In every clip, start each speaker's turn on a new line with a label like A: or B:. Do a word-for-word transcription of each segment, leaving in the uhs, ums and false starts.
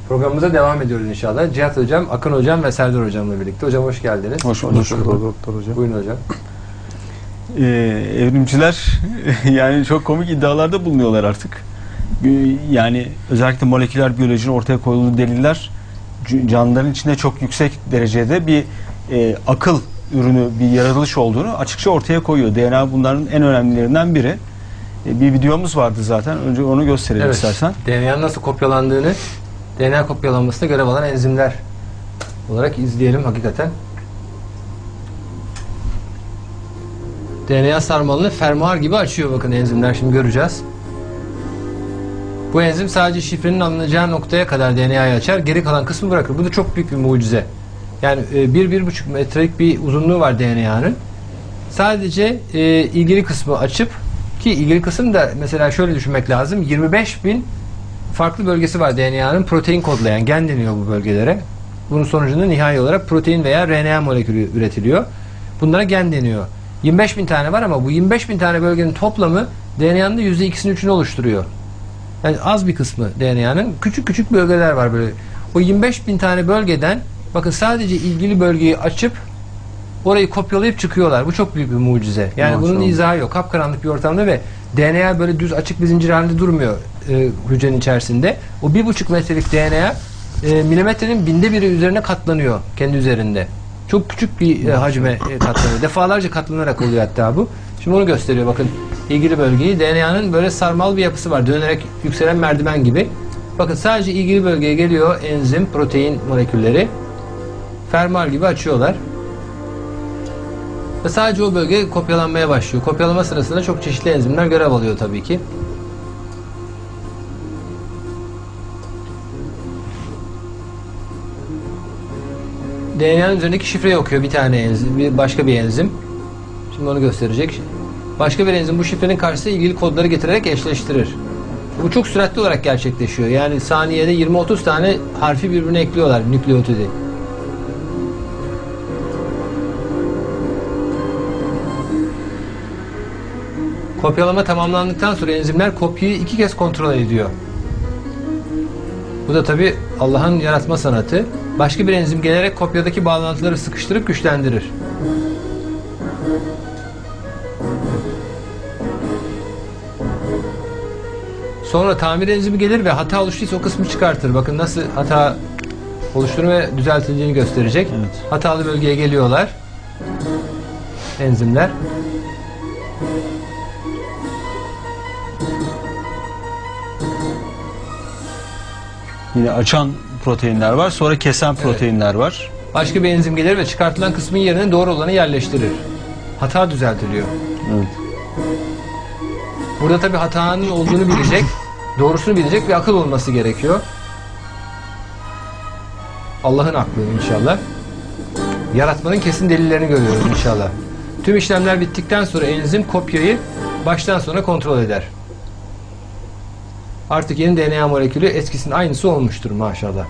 A: Programımıza devam ediyoruz inşallah. Cihat Hocam, Akın Hocam ve Serdar Hocam'la birlikte. Hocam hoş geldiniz.
B: Hoş bulduk doktor hocam.
A: Buyurun hocam.
B: Ee, evrimciler yani çok komik iddialarda bulunuyorlar artık. Yani özellikle moleküler biyolojinin ortaya koyduğu deliller canlıların içinde çok yüksek derecede bir e, akıl ürünü, bir yaratılış olduğunu açıkça ortaya koyuyor. D N A bunların en önemlilerinden biri. E, bir videomuz vardı zaten. Önce onu gösterelim
A: evet,
B: istersen.
A: D N A'nın nasıl kopyalandığını, D N A kopyalanmasında görev alan enzimler olarak izleyelim hakikaten. D N A sarmalını fermuar gibi açıyor bakın enzimler, şimdi göreceğiz. Bu enzim sadece şifrenin alınacağı noktaya kadar D N A'yı açar, geri kalan kısmı bırakır. Bu da çok büyük bir mucize. Yani bir bir buçuk metrelik bir uzunluğu var D N A'nın. Sadece e, ilgili kısmı açıp, ki ilgili kısım da mesela şöyle düşünmek lazım. yirmi beş bin farklı bölgesi var D N A'nın protein kodlayan, gen deniyor bu bölgelere. Bunun sonucunda nihai olarak protein veya R N A molekülü üretiliyor. Bunlara gen deniyor. yirmi beş bin tane var ama bu yirmi beş bin tane bölgenin toplamı D N A'nın da yüzde ikisini üçünü oluşturuyor. Yani az bir kısmı D N A'nın. Küçük küçük bölgeler var böyle. O yirmi beş bin tane bölgeden bakın sadece ilgili bölgeyi açıp orayı kopyalayıp çıkıyorlar. Bu çok büyük bir mucize. Yani maşallah, bunun izahı yok. Kapkaranlık bir ortamda ve D N A böyle düz açık bir zincir halinde durmuyor e, hücrenin içerisinde. O bir buçuk metrelik D N A e, milimetrenin binde biri üzerine katlanıyor kendi üzerinde. Çok küçük bir e, hacme e, katlanıyor. Defalarca katlanarak oluyor hatta bu. Şimdi onu gösteriyor bakın. İlgili bölgeyi, D N A'nın böyle sarmal bir yapısı var. Dönerek yükselen merdiven gibi. Bakın sadece ilgili bölgeye geliyor enzim, protein molekülleri. Fermuar gibi açıyorlar. Ve sadece o bölge kopyalanmaya başlıyor. Kopyalama sırasında çok çeşitli enzimler görev alıyor tabii ki. D N A'nın üzerindeki şifreyi okuyor bir tane enzim, bir başka bir enzim. Şimdi onu gösterecek. Başka bir enzim bu şifrenin karşısına ilgili kodları getirerek eşleştirir. Bu çok süratli olarak gerçekleşiyor. Yani saniyede yirmi otuz tane harfi birbirine ekliyorlar nükleotidi. Kopyalama tamamlandıktan sonra enzimler kopyayı iki kez kontrol ediyor. Bu da tabi Allah'ın yaratma sanatı. Başka bir enzim gelerek kopyadaki bağlantıları sıkıştırıp güçlendirir. Sonra tamir enzimi gelir ve hata oluştuysa o kısmı çıkartır. Bakın nasıl hata oluşturma ve düzeltildiğini gösterecek. Evet. Hatalı bölgeye geliyorlar enzimler.
B: Yine açan proteinler var. Sonra kesen proteinler evet, var.
A: Başka bir enzim gelir ve çıkartılan kısmın yerine doğru olanı yerleştirir. Hata düzeltiliyor. Evet. Burada tabii hatanın olduğunu bilecek, doğrusunu bilecek bir akıl olması gerekiyor. Allah'ın aklı inşallah. Yaratmanın kesin delillerini görüyoruz inşallah. Tüm işlemler bittikten sonra enzim kopyayı baştan sona kontrol eder. Artık yeni D N A molekülü eskisinin aynısı olmuştur maşallah.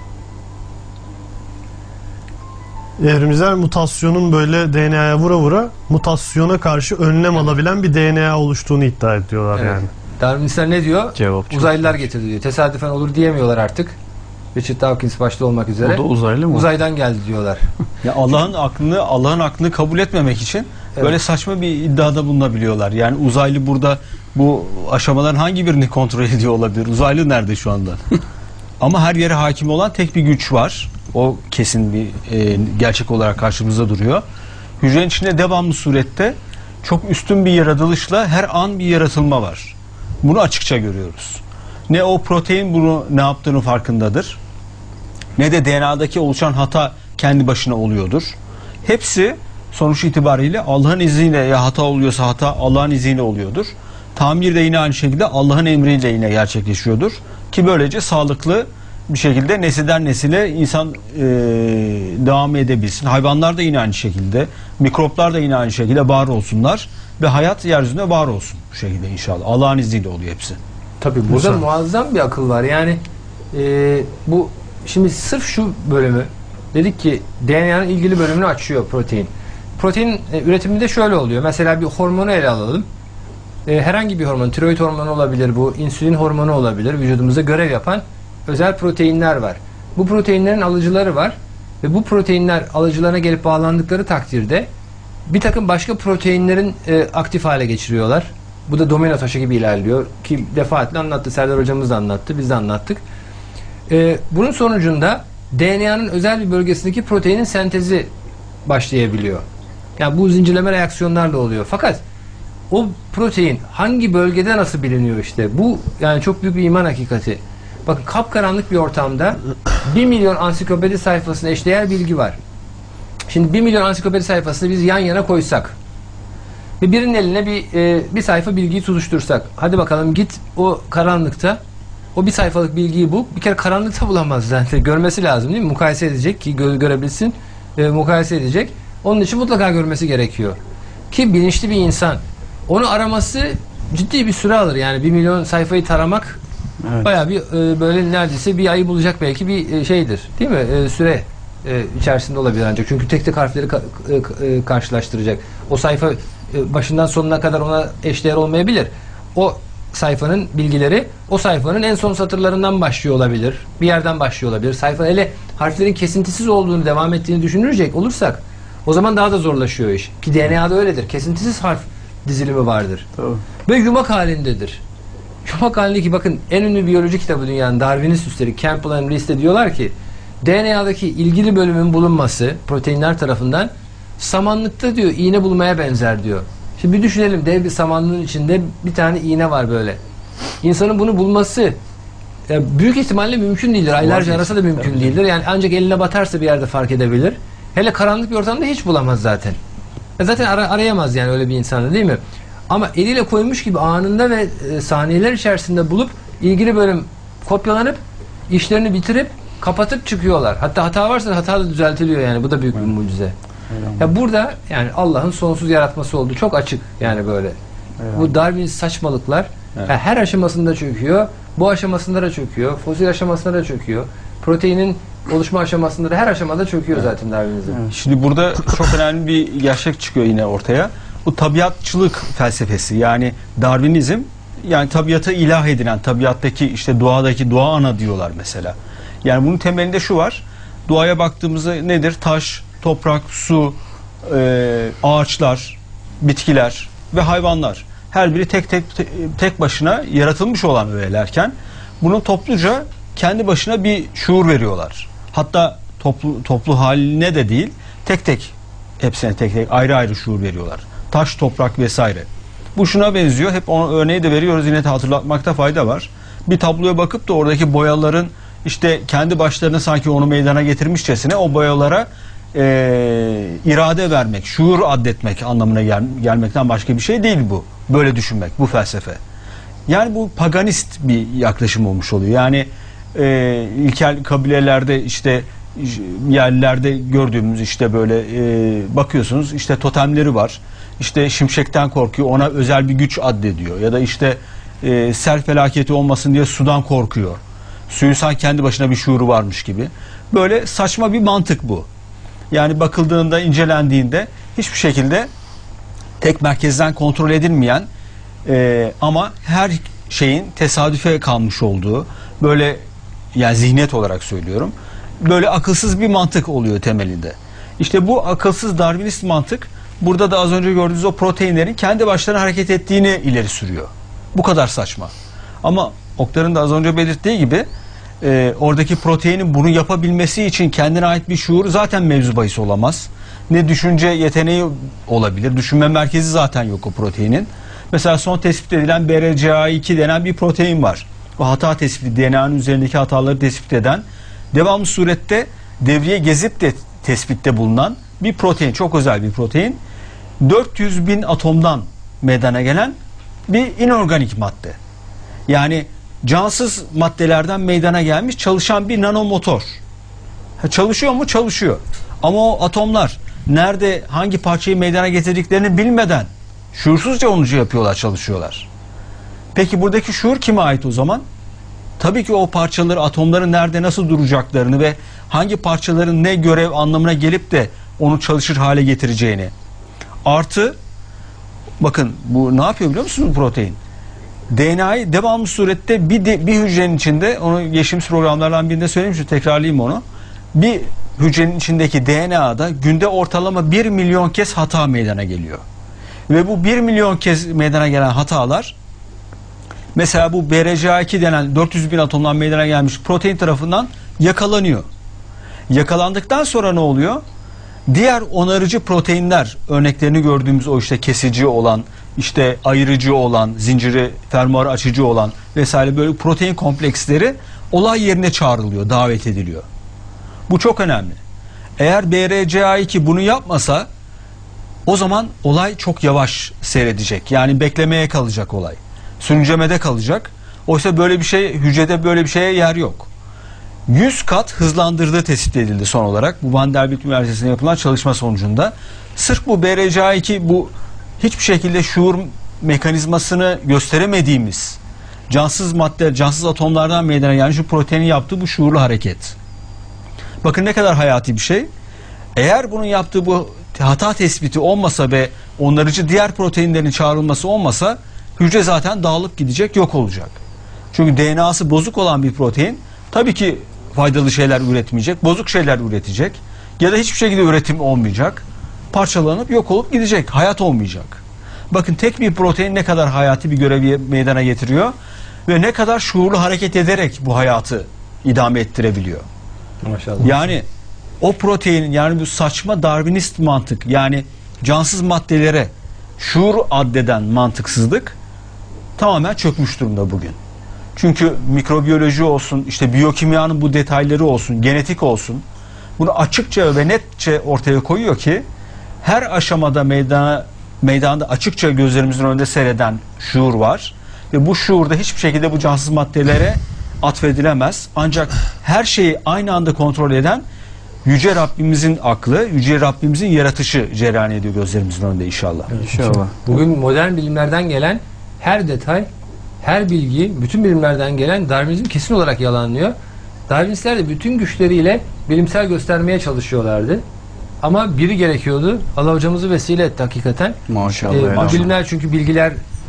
C: Evrimciler mutasyonun böyle D N A'ya vura vura mutasyona karşı önlem alabilen bir D N A oluştuğunu iddia ediyorlar evet, yani.
A: Darwinistler ne diyor?
C: Cevap
A: Uzaylılar getirdi diyor. Tesadüfen olur diyemiyorlar artık. Richard Dawkins başta olmak üzere.
B: O da uzaylı mı?
A: Uzaydan geldi diyorlar.
B: Ya Allah'ın aklını Allah'ın aklını kabul etmemek için evet, böyle saçma bir iddiada bulunabiliyorlar. Yani uzaylı burada bu aşamaların hangi birini kontrol ediyor olabilir? Uzaylı nerede şu anda? Ama her yere hakim olan tek bir güç var. O kesin bir e, gerçek olarak karşımızda duruyor. Hücrenin içinde devamlı surette çok üstün bir yaratılışla her an bir yaratılma var. Bunu açıkça görüyoruz. Ne o protein bunu ne yaptığının farkındadır, ne de D N A'daki oluşan hata kendi başına oluyordur. Hepsi sonuç itibariyle Allah'ın izniyle, ya hata oluyorsa hata Allah'ın izniyle oluyordur. Tamir de yine aynı şekilde Allah'ın emriyle yine gerçekleşiyordur. Ki böylece sağlıklı bir şekilde nesilden nesile insan e, devam edebilsin. Hayvanlar da yine aynı şekilde, mikroplar da yine aynı şekilde var olsunlar ve hayat yeryüzünde var olsun bu şekilde inşallah. Allah'ın izniyle oluyor hepsi.
A: Tabii burada Mesela. muazzam bir akıl var. Yani e, bu şimdi sırf şu bölümü dedik ki D N A'nın ilgili bölümünü açıyor protein. Protein e, üretiminde şöyle oluyor. Mesela bir hormonu ele alalım. E, herhangi bir hormon, tiroid hormonu olabilir bu, insülin hormonu olabilir. Vücudumuzda görev yapan özel proteinler var. Bu proteinlerin alıcıları var ve bu proteinler alıcılarına gelip bağlandıkları takdirde bir takım başka proteinlerin e, aktif hale geçiriyorlar. Bu da domino taşı gibi ilerliyor ki defaatle anlattı, Serdar hocamız da anlattı, biz de anlattık. E, bunun sonucunda D N A'nın özel bir bölgesindeki proteinin sentezi başlayabiliyor. Yani bu zincirleme reaksiyonlarla oluyor. Fakat o protein hangi bölgede nasıl biliniyor işte. Bu yani çok büyük bir iman hakikati. Bakın kapkaranlık bir ortamda bir milyon ansiklopedi sayfasına eşdeğer bilgi var. Şimdi bir milyon ansiklopedi sayfasını biz yan yana koysak ve birinin eline bir e, bir sayfa bilgiyi tutuştursak, hadi bakalım git o karanlıkta o bir sayfalık bilgiyi bul. Bir kere karanlıkta bulamaz zaten. Görmesi lazım değil mi? Mukayese edecek ki gö görebilsin. E, mukayese edecek. Onun için mutlaka görmesi gerekiyor. Ki bilinçli bir insan. Onu araması ciddi bir süre alır. Yani bir milyon sayfayı taramak evet. bayağı bir e, böyle neredeyse bir ayı bulacak belki bir e, şeydir. Değil mi? E, süre e, içerisinde olabilir ancak. Çünkü tek tek harfleri ka e, karşılaştıracak. O sayfa e, başından sonuna kadar ona eşdeğer olmayabilir. O sayfanın bilgileri o sayfanın en son satırlarından başlıyor olabilir. Bir yerden başlıyor olabilir. Sayfa hele harflerin kesintisiz olduğunu, devam ettiğini düşünürecek olursak o zaman daha da zorlaşıyor iş. Ki D N A'da öyledir. Kesintisiz harf dizilimi vardır. Tamam. Ve yumak halindedir. Yumak halindeki bakın en ünlü biyoloji kitabı dünyanın Darwinist üstelik Campbell and Rees'te diyorlar ki D N A'daki ilgili bölümün bulunması proteinler tarafından samanlıkta diyor iğne bulmaya benzer diyor. Şimdi bir düşünelim, dev bir samanlığın içinde bir tane iğne var böyle. İnsanın bunu bulması yani büyük ihtimalle mümkün değildir. Aylarca arasa da mümkün değildir. Yani ancak eline batarsa bir yerde fark edebilir. Hele karanlık bir ortamda hiç bulamaz zaten. Zaten ara, arayamaz yani öyle bir insanda değil mi? Ama eliyle koymuş gibi anında ve e, saniyeler içerisinde bulup ilgili bölüm kopyalanıp işlerini bitirip kapatıp çıkıyorlar. Hatta hata varsa hata da düzeltiliyor yani. Bu da büyük bir mucize. Ya burada yani Allah'ın sonsuz yaratması oldu. Çok açık yani böyle. Eyvallah. Bu Darwin saçmalıklar evet. yani her aşamasında çöküyor. Bu aşamasında da çöküyor. Fosil aşamasında da çöküyor. Proteinin oluşma aşamasında da her aşamada çöküyor evet. zaten Darwinizm.
B: Evet. Şimdi burada çok önemli bir gerçek çıkıyor yine ortaya. Bu tabiatçılık felsefesi yani Darwinizm yani tabiata ilah edilen tabiattaki işte doğadaki doğa ana diyorlar mesela. Yani bunun temelinde şu var. Doğaya baktığımızda nedir? Taş, toprak, su, e, ağaçlar, bitkiler ve hayvanlar. Her biri tek tek tek başına yaratılmış olan öğelerken bunun topluca kendi başına bir şuur veriyorlar. Hatta toplu toplu haline de değil, tek tek hepsine tek tek ayrı ayrı şuur veriyorlar. Taş, toprak vesaire. Bu şuna benziyor. Hep ona örneği de veriyoruz. Yine de hatırlatmakta fayda var. Bir tabloya bakıp da oradaki boyaların işte kendi başlarına sanki onu meydana getirmişçesine o boyalara e, irade vermek, şuur addetmek anlamına gel gelmekten başka bir şey değil bu. Böyle düşünmek, bu felsefe. Yani bu paganist bir yaklaşım olmuş oluyor. Yani e, ilkel kabilelerde işte yerlerde gördüğümüz işte böyle e, bakıyorsunuz işte totemleri var. İşte şimşekten korkuyor, ona özel bir güç addediyor. Ya da işte e, sel felaketi olmasın diye sudan korkuyor. Suyun sanki kendi başına bir şuuru varmış gibi. Böyle saçma bir mantık bu. Yani bakıldığında, incelendiğinde hiçbir şekilde tek merkezden kontrol edilmeyen e, ama her şeyin tesadüfe kalmış olduğu böyle yani zihniyet olarak söylüyorum. Böyle akılsız bir mantık oluyor temelinde. İşte bu akılsız Darwinist mantık burada da az önce gördüğünüz o proteinlerin kendi başlarına hareket ettiğini ileri sürüyor. Bu kadar saçma. Ama Oktar'ın da az önce belirttiği gibi e, oradaki proteinin bunu yapabilmesi için kendine ait bir şuur zaten mevzu bahis olamaz. Ne düşünce yeteneği olabilir. Düşünme merkezi zaten yok o proteinin. Mesela son tespit edilen B R C A iki denen bir protein var. O hata tespiti, D N A'nın üzerindeki hataları tespit eden, devamlı surette devriye gezip de tespitte bulunan bir protein, çok özel bir protein. dört yüz bin atomdan meydana gelen bir inorganik madde. Yani cansız maddelerden meydana gelmiş çalışan bir nanomotor. Ha, çalışıyor mu? Çalışıyor. Ama o atomlar nerede hangi parçayı meydana getirdiklerini bilmeden şuursuzca onu yapıyorlar, çalışıyorlar. Peki buradaki şuur kime ait o zaman? Tabii ki o parçaları, atomların nerede nasıl duracaklarını ve hangi parçaların ne görev anlamına gelip de onu çalışır hale getireceğini. Artı bakın bu ne yapıyor biliyor musunuz protein? D N A'yı devamlı surette bir, de, bir hücrenin içinde, onu geçtiğimiz programlardan birinde söylemiştim, tekrarlayayım onu. Bir hücrenin içindeki D N A'da günde ortalama bir milyon kez hata meydana geliyor. Ve bu bir milyon kez meydana gelen hatalar, mesela bu B R C A iki denen dört yüz bin atomdan meydana gelmiş protein tarafından yakalanıyor. Yakalandıktan sonra ne oluyor? Diğer onarıcı proteinler, örneklerini gördüğümüz o işte kesici olan, işte ayırıcı olan, zinciri fermuarı açıcı olan vesaire böyle protein kompleksleri olay yerine çağrılıyor, davet ediliyor. Bu çok önemli. Eğer B R C A iki bunu yapmasa, o zaman olay çok yavaş seyredecek. Yani beklemeye kalacak olay. Sürüncemede kalacak. Oysa böyle bir şey, hücrede böyle bir şeye yer yok. yüz kat hızlandırdığı tespit edildi son olarak. Bu Vanderbilt Üniversitesi'nde yapılan çalışma sonucunda. Sırf bu B R C A iki, bu hiçbir şekilde şuur mekanizmasını gösteremediğimiz cansız madde, cansız atomlardan meydana gelmiş bu proteinin yaptığı bu şuurlu hareket. Bakın ne kadar hayati bir şey. Eğer bunun yaptığı bu hata tespiti olmasa ve onarıcı diğer proteinlerin çağrılması olmasa, hücre zaten dağılıp gidecek, yok olacak. Çünkü D N A'sı bozuk olan bir protein tabii ki faydalı şeyler üretmeyecek, bozuk şeyler üretecek ya da hiçbir şekilde üretim olmayacak. Parçalanıp yok olup gidecek, hayat olmayacak. Bakın tek bir protein ne kadar hayati bir görevi meydana getiriyor ve ne kadar şuurlu hareket ederek bu hayatı idame ettirebiliyor.
A: Maşallah.
B: Yani o proteinin, yani bu saçma Darwinist mantık, yani cansız maddelere şuur addeden mantıksızlık tamamen çökmüş durumda bugün. Çünkü mikrobiyoloji olsun, işte biyokimyanın bu detayları olsun, genetik olsun, bunu açıkça ve netçe ortaya koyuyor ki her aşamada meydana, meydanda açıkça gözlerimizin önünde seyreden şuur var ve bu şuurda hiçbir şekilde bu cansız maddelere atfedilemez. Ancak her şeyi aynı anda kontrol eden Yüce Rabbimizin aklı, Yüce Rabbimizin yaratışı cereyan ediyor gözlerimizin önünde inşallah.
A: İnşallah. Bugün modern bilimlerden gelen her detay, her bilgi, bütün bilimlerden gelen Darwinizm kesin olarak yalanlıyor. Darwinistler de bütün güçleriyle bilimsel göstermeye çalışıyorlardı. Ama biri gerekiyordu. Allah hocamızı vesile etti hakikaten.
B: Maşallah.
A: Ee, bu bilimler, çünkü bilgiler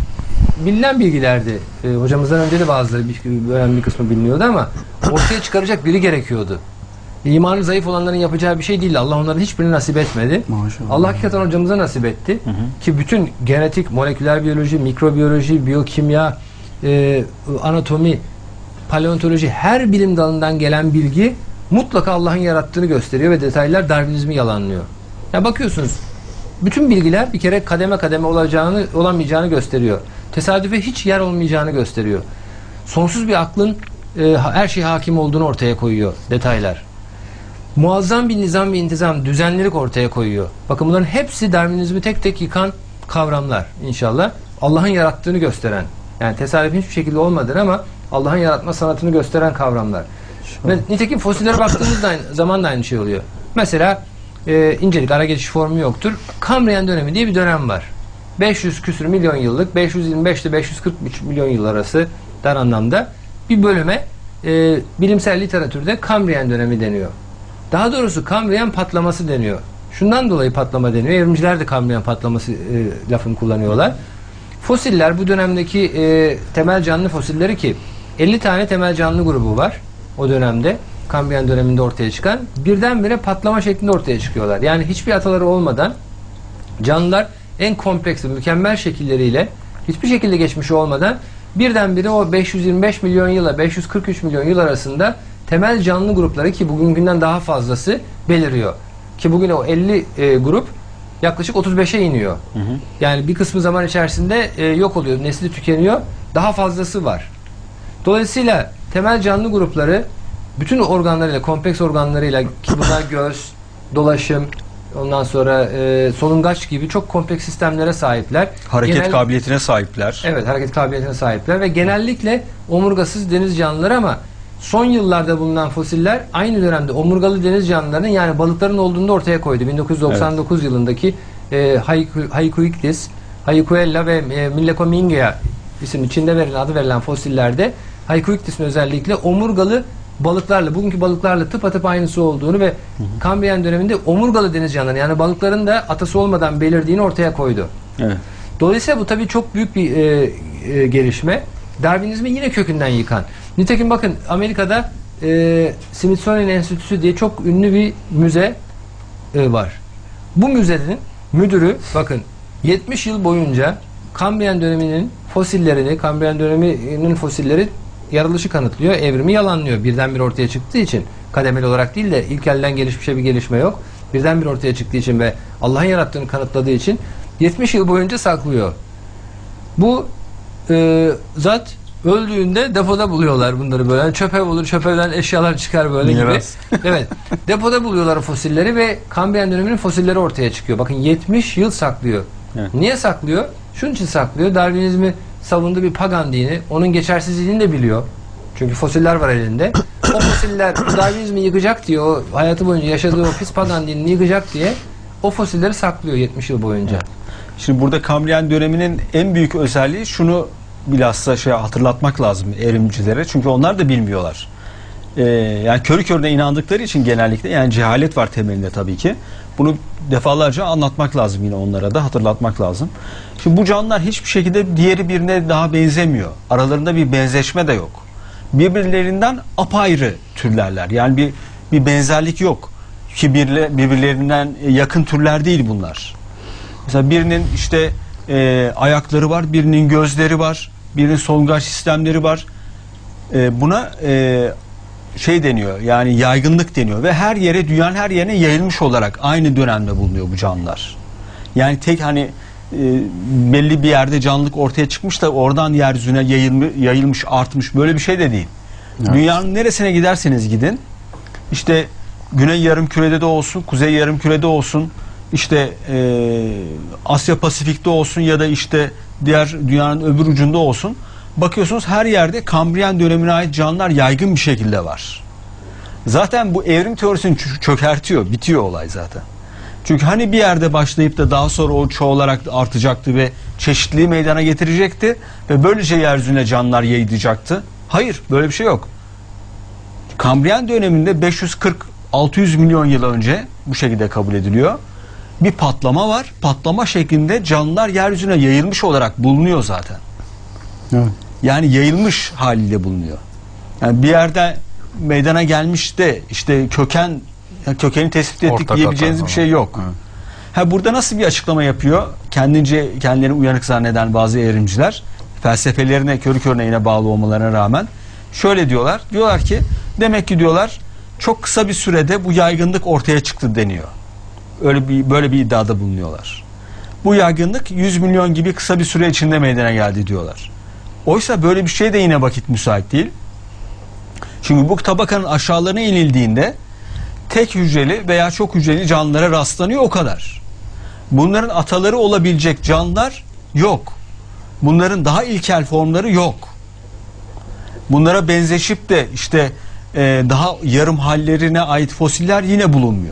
A: bilinen bilgilerdi. Ee, hocamızdan önce de bazıları, bir, önemli bir kısmı biliniyordu ama ortaya çıkaracak biri gerekiyordu. İmanı zayıf olanların yapacağı bir şey değildi. Allah onların hiçbirini nasip etmedi.
B: Maşallah.
A: Allah hakikaten hocamıza nasip etti. Hı hı. Ki bütün genetik, moleküler biyoloji, mikrobiyoloji, biyokimya, e, anatomi, paleontoloji, her bilim dalından gelen bilgi mutlaka Allah'ın yarattığını gösteriyor ve detaylar Darwinizmi yalanlıyor. Ya bakıyorsunuz, bütün bilgiler bir kere kademe kademe olacağını, olamayacağını gösteriyor. Tesadüfe hiç yer olmayacağını gösteriyor. Sonsuz bir aklın e, her şeye hakim olduğunu ortaya koyuyor detaylar. Muazzam bir nizam ve intizam, düzenlilik ortaya koyuyor. Bakın bunların hepsi Darwinizmi tek tek yıkan kavramlar inşallah. Allah'ın yarattığını gösteren, yani tesadüfün hiçbir şekilde olmadığını ama Allah'ın yaratma sanatını gösteren kavramlar. Ve nitekim fosillere baktığımız da aynı, zaman da aynı şey oluyor. Mesela e, incelik, ara geçiş formu yoktur. Kambriyen dönemi diye bir dönem var. beş yüz küsür milyon yıllık, beş yüz yirmi beş ile beş yüz kırk üç milyon yıl arası dar anlamda bir bölüme e, bilimsel literatürde Kambriyen dönemi deniyor. Daha doğrusu Kambriyen patlaması deniyor. Şundan dolayı patlama deniyor. Evrimciler de Kambriyen patlaması e, lafını kullanıyorlar. Fosiller, bu dönemdeki e, temel canlı fosilleri, ki elli tane temel canlı grubu var o dönemde, Kambriyen döneminde ortaya çıkan, birdenbire patlama şeklinde ortaya çıkıyorlar. Yani hiçbir ataları olmadan canlılar en kompleks ve mükemmel şekilleriyle, hiçbir şekilde geçmişi olmadan birdenbire o beş yüz yirmi beş milyon yıla beş yüz kırk üç milyon yıl arasında temel canlı grupları, ki bugünkünden daha fazlası, beliriyor. Ki bugün o elli e, grup yaklaşık otuz beşe iniyor. Hı hı. Yani bir kısmı zaman içerisinde e, yok oluyor, nesli tükeniyor. Daha fazlası var. Dolayısıyla temel canlı grupları bütün organlarıyla, kompleks organlarıyla, ki bunlar göz, dolaşım, ondan sonra e, solungaç gibi çok kompleks sistemlere sahipler.
B: Hareket
A: Genel,
B: kabiliyetine sahipler.
A: Evet, hareket kabiliyetine sahipler ve genellikle omurgasız deniz canlıları, ama son yıllarda bulunan fosiller aynı dönemde omurgalı deniz canlılarının, yani balıkların olduğunu da ortaya koydu. bin dokuz yüz doksan dokuz evet. yılındaki e, Haykuiktis, Haykuella ve e, Millekomingea isim içinde verilen, adı verilen fosillerde Haykuiktis'in özellikle omurgalı balıklarla, bugünkü balıklarla tıpatıp aynısı olduğunu ve Kambriyen döneminde omurgalı deniz canlıları, yani balıkların da atası olmadan belirdiğini ortaya koydu.
B: Evet.
A: Dolayısıyla bu tabii çok büyük bir e, e, gelişme. Darwinizmi yine kökünden yıkan. Nitekim bakın Amerika'da e, Smithsonian Enstitüsü diye çok ünlü bir müze e, var. Bu müzenin müdürü bakın yetmiş yıl boyunca Kambriyen döneminin fosillerini, Kambriyen döneminin fosilleri yaratılışı kanıtlıyor, evrimi yalanlıyor. Birdenbire ortaya çıktığı için kademeli olarak değil de ilk elden gelişmişe bir gelişme yok. Birdenbire ortaya çıktığı için ve Allah'ın yarattığını kanıtladığı için yetmiş yıl boyunca saklıyor. Bu e, zat öldüğünde depoda buluyorlar bunları böyle. Yani çöpe bulur, çöpeden eşyalar çıkar böyle
B: Miras.
A: gibi. Evet. Depoda buluyorlar o fosilleri ve Kambriyen döneminin fosilleri ortaya çıkıyor. Bakın yetmiş yıl saklıyor.
B: Evet.
A: Niye saklıyor? Şunun için saklıyor. Darwinizmi savunduğu bir pagan dini. Onun geçersizliğini de biliyor. Çünkü fosiller var elinde. O fosiller Darwinizmi yıkacak diye, o hayatı boyunca yaşadığı o pis pagan dinini yıkacak diye o fosilleri saklıyor yetmiş yıl boyunca.
B: Şimdi burada Kambriyen döneminin en büyük özelliği şunu bilhassa şey hatırlatmak lazım evrimcilere. Çünkü onlar da bilmiyorlar. Ee, yani körü körüne inandıkları için genellikle yani cehalet var temelinde tabii ki. Bunu defalarca anlatmak lazım yine onlara da hatırlatmak lazım. Şimdi bu canlılar hiçbir şekilde diğeri birine daha benzemiyor. Aralarında bir benzeşme de yok. Birbirlerinden apayrı türlerler. Yani bir bir benzerlik yok. Ki birbirlerinden yakın türler değil bunlar. Mesela birinin işte e, ayakları var, birinin gözleri var, birinin solungaç sistemleri var. E, buna e, şey deniyor, yani yaygınlık deniyor ve her yere, dünyanın her yerine yayılmış olarak aynı dönemde bulunuyor bu canlılar. Yani tek hani e, belli bir yerde canlılık ortaya çıkmış da oradan yeryüzüne yayılmış, yayılmış, artmış böyle bir şey de değil. Evet. Dünyanın neresine giderseniz gidin, işte Güney Yarımküre'de de olsun, Kuzey Yarımküre'de olsun, işte e, Asya Pasifik'te olsun ya da işte diğer dünyanın öbür ucunda olsun, bakıyorsunuz her yerde Kambriyen dönemine ait canlılar yaygın bir şekilde var. Zaten bu evrim teorisini çökertiyor, bitiyor olay zaten. Çünkü hani bir yerde başlayıp da daha sonra o çoğalarak artacaktı ve çeşitliliği meydana getirecekti ve böylece yeryüzüne canlılar yayılacaktı. Hayır, böyle bir şey yok. Kambriyen döneminde beş yüz kırk altı yüz milyon yıl önce bu şekilde kabul ediliyor. Bir patlama var. Patlama şeklinde canlılar yeryüzüne yayılmış olarak bulunuyor zaten.
C: Evet.
B: Yani yayılmış haliyle bulunuyor. Yani bir yerde meydana gelmiş de işte köken kökeni tespit ettik
D: Ortak
B: diyebileceğiniz
D: hata
B: bir şey yok.
D: Evet.
B: Ha, burada nasıl bir açıklama yapıyor? Kendince kendilerini uyanık zanneden bazı evrimciler, felsefelerine körü körüne yine bağlı olmalarına rağmen şöyle diyorlar. Diyorlar ki demek ki diyorlar çok kısa bir sürede bu yaygınlık ortaya çıktı deniyor. Öyle bir böyle bir iddiada bulunuyorlar. Bu yaygınlık yüz milyon gibi kısa bir süre içinde meydana geldi diyorlar. Oysa böyle bir şey de yine vakit müsait değil. Çünkü bu tabakanın aşağılarına inildiğinde tek hücreli veya çok hücreli canlılara rastlanıyor, o kadar. Bunların ataları olabilecek canlılar yok. Bunların daha ilkel formları yok. Bunlara benzeşip de işte e, daha yarım hallerine ait fosiller yine bulunmuyor.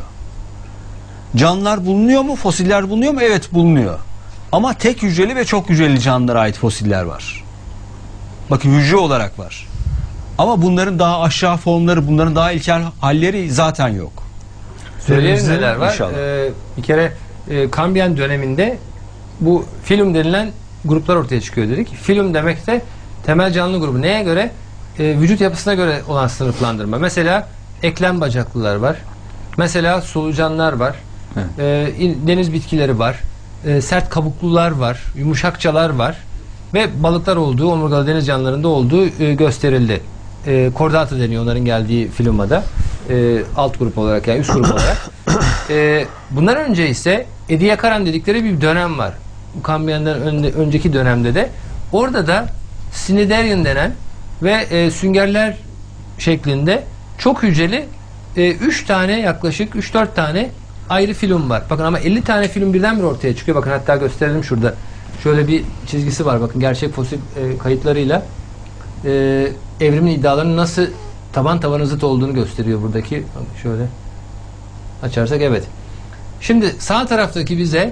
B: Canlılar bulunuyor mu? Fosiller bulunuyor mu? Evet, bulunuyor. Ama tek hücreli ve çok hücreli canlılara ait fosiller var. Bakın, hücre olarak var. Ama bunların daha aşağı formları, bunların daha ilkel halleri zaten yok.
A: Söyleyelim neler var.
B: İnşallah.
A: Ee, bir kere e, Kambriyen döneminde bu filum denilen gruplar ortaya çıkıyor dedik. Filum demek de temel canlı grubu. Neye göre? E, vücut yapısına göre olan sınıflandırma. Mesela eklem bacaklılar var. Mesela solucanlar var. E, deniz bitkileri var. E, sert kabuklular var. Yumuşakçalar var. Ve balıklar olduğu, omurgalı deniz canlılarında olduğu e, gösterildi. E, Kordata deniyor onların geldiği filmada. E, alt grup olarak, yani üst grup olarak. E, bundan önce ise Ediacaran dedikleri bir dönem var. Kambriyen'den önde, önceki dönemde de. Orada da Cnidarian denen ve e, süngerler şeklinde çok hücreli üç e, tane, yaklaşık üç dört tane ayrı film var. Bakın, ama elli tane film birdenbire ortaya çıkıyor. Bakın, hatta gösterelim şurada. Şöyle bir çizgisi var. Bakın, gerçek fosil e, kayıtlarıyla e, evrimin iddialarının nasıl taban tabana zıt olduğunu gösteriyor buradaki. Bakın şöyle açarsak, evet. Şimdi sağ taraftaki bize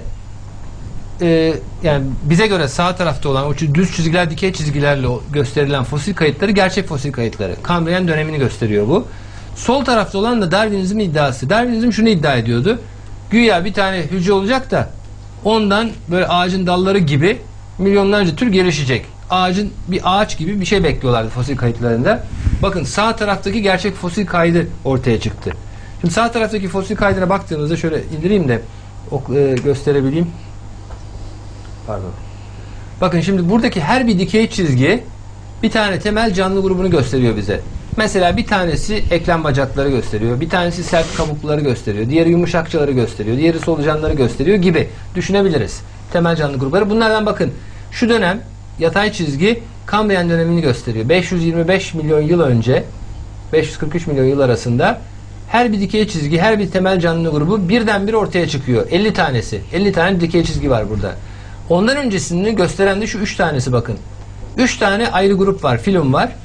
A: e, yani bize göre sağ tarafta olan o düz çizgiler, dikey çizgilerle gösterilen fosil kayıtları gerçek fosil kayıtları. Kambriyen dönemini gösteriyor bu. Sol tarafta olan da Darwinizm iddiası. Darwinizm şunu iddia ediyordu. Güya bir tane hücre olacak da ondan böyle ağacın dalları gibi milyonlarca tür gelişecek. ağacın bir ağaç gibi bir şey bekliyorlardı fosil kayıtlarında. Bakın sağ taraftaki gerçek fosil kaydı ortaya çıktı. Şimdi sağ taraftaki fosil kaydına baktığınızda şöyle indireyim de ok, e, gösterebileyim. Pardon. Bakın şimdi buradaki her bir dikey çizgi bir tane temel canlı grubunu gösteriyor bize. Mesela bir tanesi eklem bacakları gösteriyor. Bir tanesi sert kabukları gösteriyor. Diğeri yumuşakçaları gösteriyor. Diğeri solucanları gösteriyor gibi düşünebiliriz. Temel canlı grupları. Bunlardan bakın şu dönem yatay çizgi Kambriyen dönemini gösteriyor. beş yüz yirmi beş milyon yıl önce beş yüz kırk üç milyon yıl arasında her bir dikey çizgi, her bir temel canlı grubu birdenbire ortaya çıkıyor. elli tanesi. elli tane dikey çizgi var burada. Ondan öncesini gösteren de şu üç tanesi bakın. üç tane ayrı grup var. Filum var.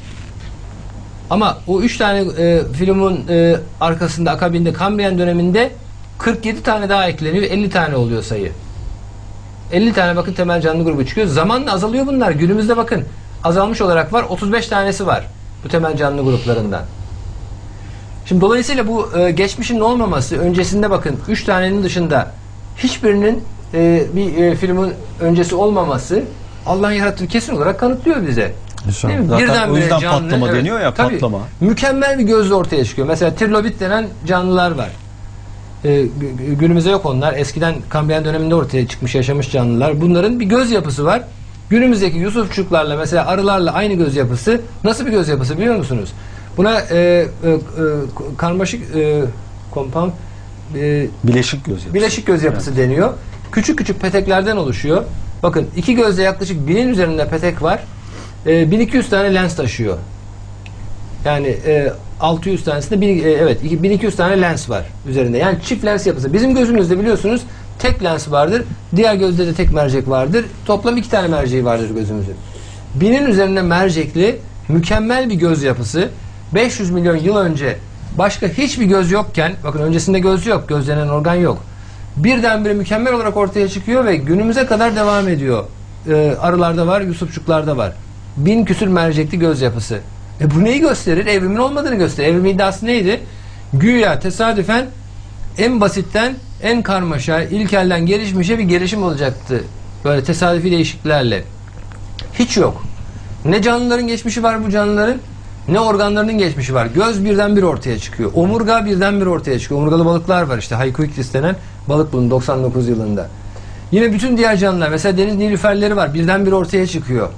A: Ama o üç tane e, filumun e, arkasında akabinde Kambriyen döneminde kırk yedi tane daha ekleniyor. elli tane oluyor sayı. elli tane bakın temel canlı grubu çıkıyor. Zamanla azalıyor bunlar. Günümüzde bakın azalmış olarak var. otuz beş tanesi var bu temel canlı gruplarından. Şimdi dolayısıyla bu e, geçmişin olmaması, öncesinde bakın üç tanenin dışında hiçbirinin e, bir e, filmin öncesi olmaması Allah'ın yarattığı kesin olarak kanıtlıyor bize. Değil mi?
B: Zaten
A: Birden
B: o yüzden
A: canlı,
B: patlama
A: evet,
B: deniyor ya,
A: tabii,
B: patlama.
A: mükemmel bir gözle ortaya çıkıyor. Mesela trilobit denen canlılar var. Ee, günümüzde yok onlar. Eskiden Kambriyen döneminde ortaya çıkmış, yaşamış canlılar. Bunların bir göz yapısı var. Günümüzdeki Yusufçuklarla mesela arılarla aynı göz yapısı. Nasıl bir göz yapısı biliyor musunuz? Buna e, e, e, karmaşık e, compound e,
B: Bileşik göz yapısı.
A: bileşik göz yapısı evet. deniyor. Küçük küçük peteklerden oluşuyor. Bakın iki gözde yaklaşık binin üzerinde petek var. E, bin iki yüz tane lens taşıyor. Yani e, altı yüz tanesinde bin, e, evet bin iki yüz tane lens var üzerinde. Yani çift lens yapısı. Bizim gözümüzde biliyorsunuz tek lens vardır. Diğer gözde de tek mercek vardır. Toplam iki tane merceği vardır gözümüzün. Binin üzerinde mercekli mükemmel bir göz yapısı. beş yüz milyon yıl önce başka hiçbir göz yokken, bakın öncesinde göz yok, gözlenen organ yok. Birdenbire mükemmel olarak ortaya çıkıyor ve günümüze kadar devam ediyor. Ee, arılarda var, yusufçuklarda var. Bin küsür mercekli göz yapısı. E bu neyi gösterir? Evrimin olmadığını gösterir. Evrimin iddiası neydi? Güya tesadüfen en basitten en karmaşa, ilkelden gelişmişe bir gelişim olacaktı. Böyle tesadüfi değişikliklerle. Hiç yok. Ne canlıların geçmişi var bu canlıların, ne organlarının geçmişi var. Göz birdenbire ortaya çıkıyor. Omurga birdenbire ortaya çıkıyor. Omurgalı balıklar var işte. Haikuiklis denen balık bunun doksan dokuz yılında. Yine bütün diğer canlılar. Mesela deniz nilüferleri var. Birdenbire ortaya çıkıyor.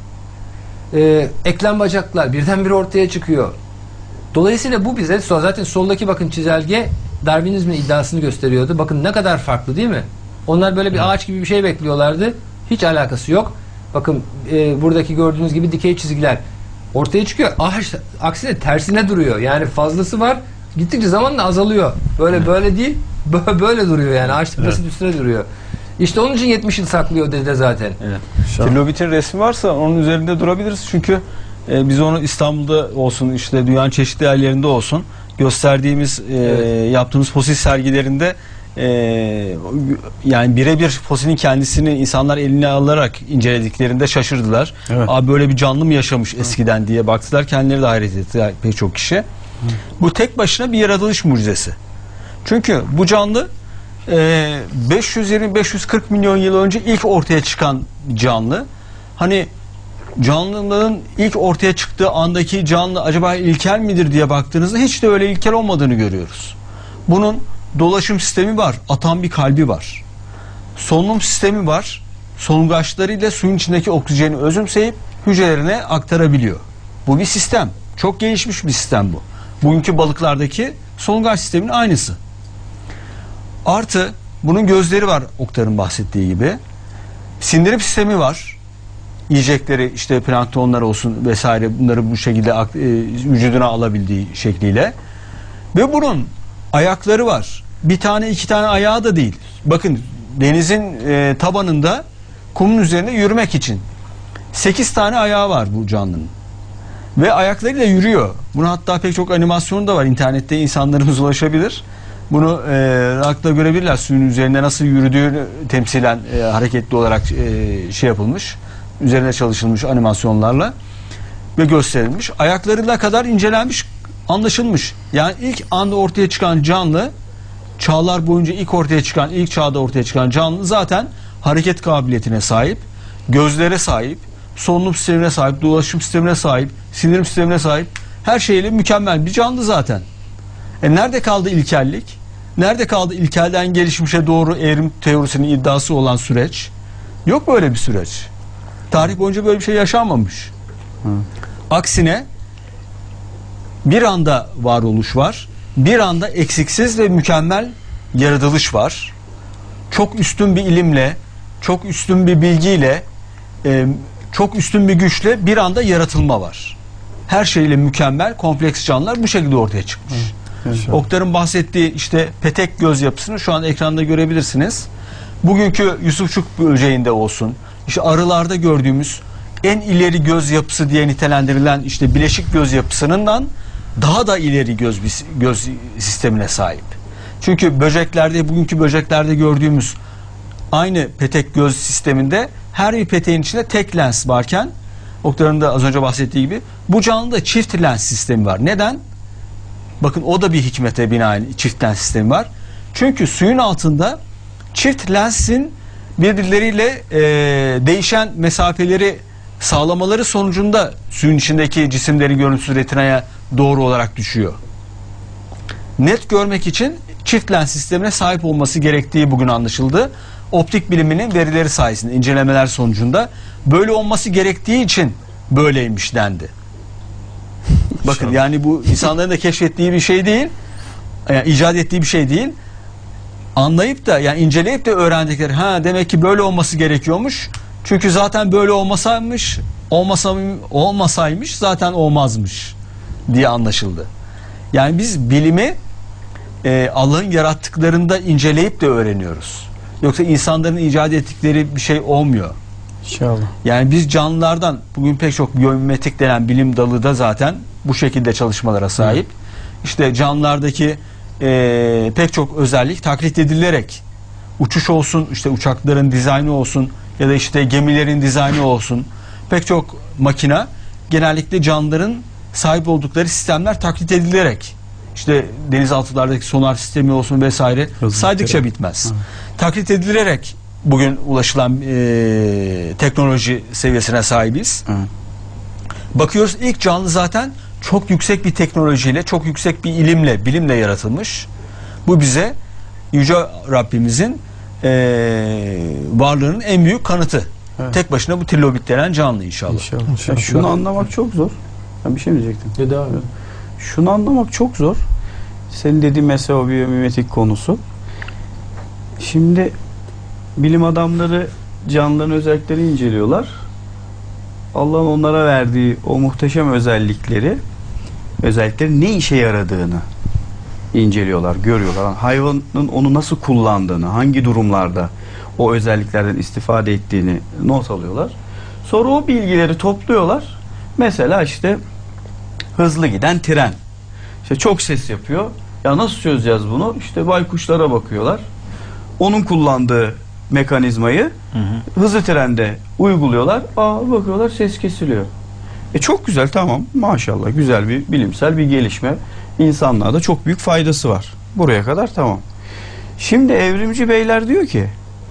A: Ee, eklem bacaklar birdenbire ortaya çıkıyor. Dolayısıyla bu bize zaten soldaki bakın çizelge Darwinizmin iddiasını gösteriyordu. Bakın ne kadar farklı değil mi? Onlar böyle bir ağaç gibi bir şey bekliyorlardı. Hiç alakası yok. Bakın e, buradaki gördüğünüz gibi dikey çizgiler ortaya çıkıyor. Ağaç aksine tersine duruyor. Yani fazlası var. Gittikçe zamanla azalıyor. Böyle böyle değil. Böyle duruyor yani. Ağaç tepesi evet. üstüne duruyor. İşte onun için yetmiş yıl saklıyor dede zaten.
B: Evet. Trilobit'in resmi varsa onun üzerinde durabiliriz. Çünkü e, biz onu İstanbul'da olsun, işte dünyanın çeşitli yerlerinde olsun gösterdiğimiz, e, evet. yaptığımız fosil sergilerinde e, yani birebir fosilin kendisini insanlar eline alarak incelediklerinde şaşırdılar. Evet. Abi böyle bir canlı mı yaşamış eskiden diye baktılar. Kendileri de hayret etti pek çok kişi. Hı. Bu tek başına bir yaratılış mucizesi. Çünkü bu canlı beş yüz yirmi beş yüz kırk milyon yıl önce ilk ortaya çıkan canlı. Hani canlılığın ilk ortaya çıktığı andaki canlı acaba ilkel midir diye baktığınızda hiç de öyle ilkel olmadığını görüyoruz. Bunun dolaşım sistemi var, atan bir kalbi var. Solunum sistemi var. Solungaçlarıyla suyun içindeki oksijeni özümseyip hücrelerine aktarabiliyor. Bu bir sistem. Çok gelişmiş bir sistem bu. Bugünkü balıklardaki solungaç sisteminin aynısı. Artı bunun gözleri var, Oktar'ın bahsettiği gibi. Sindirim sistemi var. Yiyecekleri işte planktonlar olsun vesaire bunları bu şekilde e, vücuduna alabildiği şekliyle. Ve bunun ayakları var. Bir tane iki tane ayağı da değil. Bakın denizin e, tabanında kumun üzerinde yürümek için sekiz tane ayağı var bu canlının. Ve ayaklarıyla yürüyor. Bunun hatta pek çok animasyonu da var. İnternette insanlarımız ulaşabilir. Bunu e, rahatlıkla görebilirler. Suyun üzerinde nasıl yürüdüğünü temsilen e, hareketli olarak e, şey yapılmış. Üzerine çalışılmış animasyonlarla ve gösterilmiş. Ayaklarına kadar incelenmiş, anlaşılmış. Yani ilk anda ortaya çıkan canlı, çağlar boyunca ilk ortaya çıkan, ilk çağda ortaya çıkan canlı zaten hareket kabiliyetine sahip, gözlere sahip, solunum sistemine sahip, dolaşım sistemine sahip, sindirim sistemine sahip, her şeyle mükemmel bir canlı zaten. E nerede kaldı ilkellik? Nerede kaldı ilkelden gelişmişe doğru evrim teorisinin iddiası olan süreç? Yok böyle bir süreç. Tarih boyunca böyle bir şey yaşanmamış.
D: Hı.
B: Aksine bir anda varoluş var, bir anda eksiksiz ve mükemmel yaratılış var. Çok üstün bir ilimle, çok üstün bir bilgiyle, e, çok üstün bir güçle bir anda yaratılma var. Her şeyle mükemmel, kompleks canlılar bu şekilde ortaya çıkmış.
D: Evet.
B: Oktar'ın bahsettiği işte petek göz yapısını şu an ekranda görebilirsiniz. Bugünkü Yusufçuk böceğinde olsun, işte arılarda gördüğümüz en ileri göz yapısı diye nitelendirilen işte bileşik göz yapısından daha da ileri göz göz sistemine sahip. Çünkü böceklerde, bugünkü böceklerde gördüğümüz aynı petek göz sisteminde her bir peteğin içinde tek lens varken, Oktar'ın da az önce bahsettiği gibi bu canlıda çift lens sistemi var. Neden? Bakın o da bir hikmete binaen çift lens sistemi var. Çünkü suyun altında çift lensin birbirleriyle e, değişen mesafeleri sağlamaları sonucunda suyun içindeki cisimlerin görüntüsü retinaya doğru olarak düşüyor. Net görmek için çift lens sistemine sahip olması gerektiği bugün anlaşıldı. Optik biliminin verileri sayesinde, incelemeler sonucunda böyle olması gerektiği için böyleymiş dendi. Bakın yani bu insanların da keşfettiği bir şey değil, yani icat ettiği bir şey değil. Anlayıp da yani inceleyip de öğrendikleri, ha demek ki böyle olması gerekiyormuş. Çünkü zaten böyle olmasaymış, olmasa, olmasaymış zaten olmazmış diye anlaşıldı. Yani biz bilimi e, Allah'ın yarattıklarında inceleyip de öğreniyoruz. Yoksa insanların icat ettikleri bir şey olmuyor.
D: İnşallah.
B: Yani biz canlılardan, bugün pek çok biyomimetik denen bilim dalı da zaten bu şekilde çalışmalara sahip. Hı. İşte canlılardaki e, pek çok özellik taklit edilerek, uçuş olsun, işte uçakların dizaynı olsun ya da işte gemilerin dizaynı olsun, pek çok makina genellikle canlıların sahip oldukları sistemler taklit edilerek, işte denizaltılardaki sonar sistemi olsun vesaire, saydıkça bitmez. Hı. Taklit edilerek bugün ulaşılan e, teknoloji seviyesine sahibiz. Hı. Bakıyoruz ilk canlı zaten çok yüksek bir teknolojiyle, çok yüksek bir ilimle, bilimle yaratılmış. Bu bize Yüce Rabbimizin e, varlığının en büyük kanıtı. Evet. Tek başına bu trilobit denen canlı inşallah.
D: İnşallah. İnşallah. Yani şunu anlamak çok zor. Ben bir şey mi diyecektim?
A: Ya devam et.
D: Şunu anlamak çok zor. Senin dediğin mesela o biyomimetik konusu. Şimdi bilim adamları canlıların özelliklerini inceliyorlar. Allah'ın onlara verdiği o muhteşem özellikleri, özelliklerin ne işe yaradığını inceliyorlar, görüyorlar. Yani hayvanın onu nasıl kullandığını, hangi durumlarda o özelliklerden istifade ettiğini not alıyorlar. Sonra o bilgileri topluyorlar. Mesela işte hızlı giden tren. İşte çok ses yapıyor. Ya nasıl çözeceğiz bunu? İşte baykuşlara bakıyorlar. Onun kullandığı mekanizmayı hı hı. hızlı trende uyguluyorlar. Aa bakıyorlar ses kesiliyor. E çok güzel, tamam, maşallah, güzel bir bilimsel bir gelişme. İnsanlığa da çok büyük faydası var. Buraya kadar tamam. Şimdi evrimci beyler diyor ki,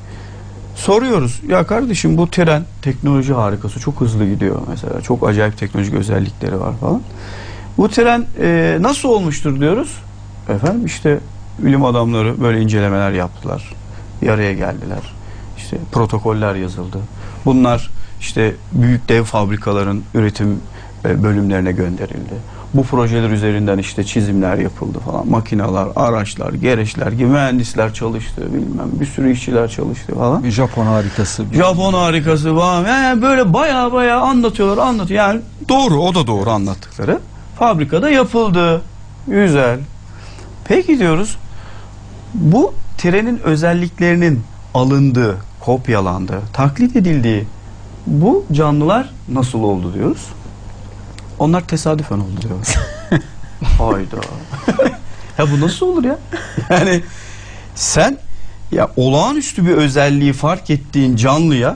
D: soruyoruz ya kardeşim bu tren teknoloji harikası, çok hızlı gidiyor mesela, çok acayip teknolojik özellikleri var falan. Bu tren e, nasıl olmuştur diyoruz. Efendim işte bilim adamları böyle incelemeler yaptılar. Bir araya geldiler. İşte protokoller yazıldı. Bunlar işte büyük dev fabrikaların üretim bölümlerine gönderildi. Bu projeler üzerinden işte çizimler yapıldı falan. Makineler, araçlar, gereçler gibi mühendisler çalıştı, bilmem bir sürü işçiler çalıştı falan.
B: Bir Japon harikası.
D: Japon harikası falan. Yani böyle baya baya anlatıyorlar, anlatıyor. Yani doğru, o da doğru anlattıkları. Fabrikada yapıldı. Güzel. Peki diyoruz, bu trenin özelliklerinin alındığı, kopyalandığı, taklit edildiği bu canlılar nasıl oldu diyoruz. Onlar tesadüfen oldu diyorlar. Hayda. Ya bu nasıl olur ya? Yani sen ya olağanüstü bir özelliği fark ettiğin canlıya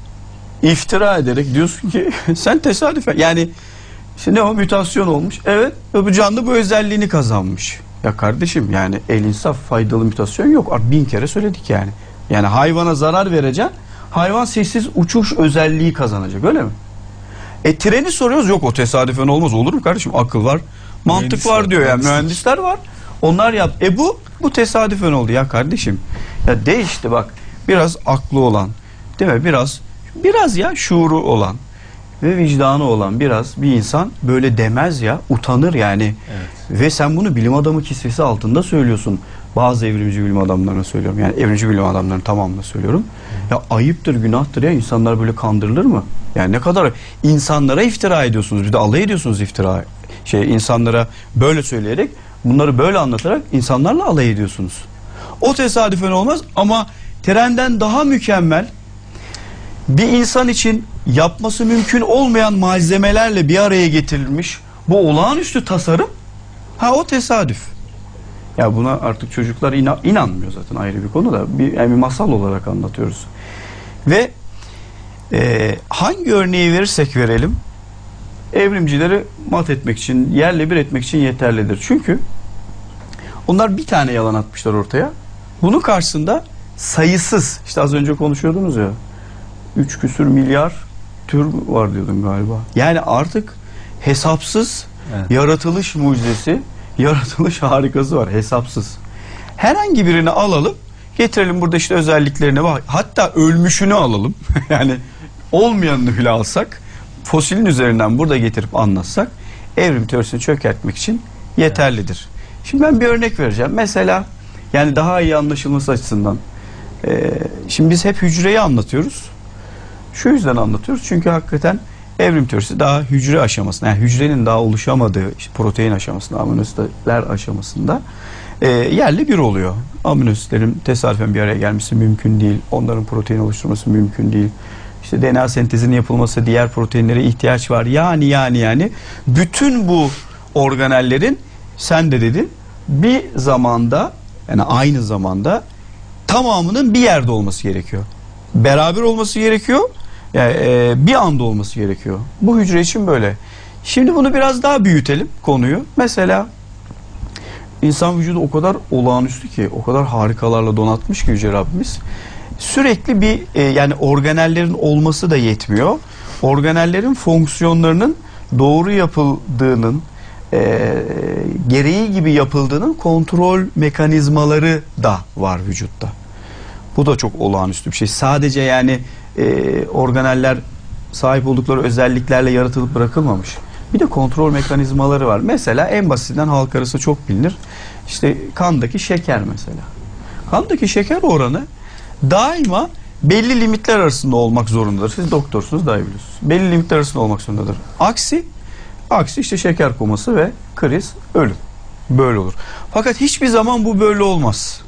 D: iftira ederek diyorsun ki sen tesadüfen, yani işte ne o, mutasyon olmuş. Evet, bu canlı bu özelliğini kazanmış. Ya kardeşim, yani el insaf, faydalı mutasyon yok. Bin kere söyledik yani. Yani hayvana zarar vereceksin, hayvan sessiz uçuş özelliği kazanacak, öyle mi? E treni soruyoruz, yok o tesadüfen olmaz, olur mu kardeşim, akıl var, mantık
B: Mühendis
D: var
B: var,
D: diyor, yani
B: mühendislik.
D: mühendisler var, onlar yap. E bu bu tesadüfen oldu ya kardeşim. Ya de işte bak, biraz aklı olan, değil mi, biraz biraz ya şuuru olan ve vicdanı olan biraz bir insan böyle demez ya, utanır yani.
B: Evet.
D: Ve sen bunu bilim adamı kisvesi altında söylüyorsun. Bazı evrimci bilim adamlarına söylüyorum. Yani evrimci bilim adamlarının tamamına söylüyorum. Ya ayıptır, günahtır ya, insanlar böyle kandırılır mı? Yani ne kadar insanlara iftira ediyorsunuz. Bir de alay ediyorsunuz iftira. Şey, insanlara böyle söyleyerek, bunları böyle anlatarak insanlarla alay ediyorsunuz. O tesadüfen olmaz ama trenden daha mükemmel, bir insan için yapması mümkün olmayan malzemelerle bir araya getirilmiş bu olağanüstü tasarım, ha o tesadüf. Ya buna artık çocuklar inan, inanmıyor zaten, ayrı bir konu da, bir, yani bir masal olarak anlatıyoruz. Ve e, hangi örneği verirsek verelim, evrimcileri mat etmek için, yerle bir etmek için yeterlidir. Çünkü onlar bir tane yalan atmışlar ortaya. Bunun karşısında sayısız, işte az önce konuşuyordunuz ya, üç küsür milyar tür var diyordum galiba. Yani artık hesapsız, evet, yaratılış mucizesi, yaratılış harikası var, hesapsız. Herhangi birini alalım, getirelim burada, işte özelliklerine bak. Hatta ölmüşünü alalım. Yani olmayanını bile alsak, fosilin üzerinden burada getirip anlatsak, evrim teorisini çökertmek için yeterlidir. Şimdi ben bir örnek vereceğim. Mesela, yani daha iyi anlaşılması açısından. Ee, şimdi biz hep hücreyi anlatıyoruz. Şu yüzden anlatıyoruz. Çünkü hakikaten evrim teorisi daha hücre aşamasında, yani hücrenin daha oluşamadığı işte protein aşamasında, aminoasitler aşamasında e, yerli bir oluyor. Aminoasitlerin tesadüfen bir araya gelmesi mümkün değil. Onların protein oluşturması mümkün değil. İşte D N A sentezinin yapılması, diğer proteinlere ihtiyaç var. Yani yani yani bütün bu organellerin, sen de dedin, bir zamanda, yani aynı zamanda tamamının bir yerde olması gerekiyor. Beraber olması gerekiyor. Yani e, bir anda olması gerekiyor. Bu hücre için böyle. Şimdi bunu biraz daha büyütelim konuyu. Mesela insan vücudu o kadar olağanüstü ki, o kadar harikalarla donatmış ki Yüce Rabbimiz. Sürekli bir e, yani organellerin olması da yetmiyor. Organellerin fonksiyonlarının doğru yapıldığının, e, gereği gibi yapıldığının kontrol mekanizmaları da var vücutta. Bu da çok olağanüstü bir şey. Sadece yani e, organeller sahip oldukları özelliklerle yaratılıp bırakılmamış. Bir de kontrol mekanizmaları var. Mesela en basitinden halk arası çok bilinir. İşte kandaki şeker mesela. Kandaki şeker oranı daima belli limitler arasında olmak zorundadır. Siz doktorsunuz, daha iyi biliyorsunuz. Belli limitler arasında olmak zorundadır. Aksi, aksi işte şeker koması ve kriz, ölüm. Böyle olur. Fakat hiçbir zaman bu böyle olmaz.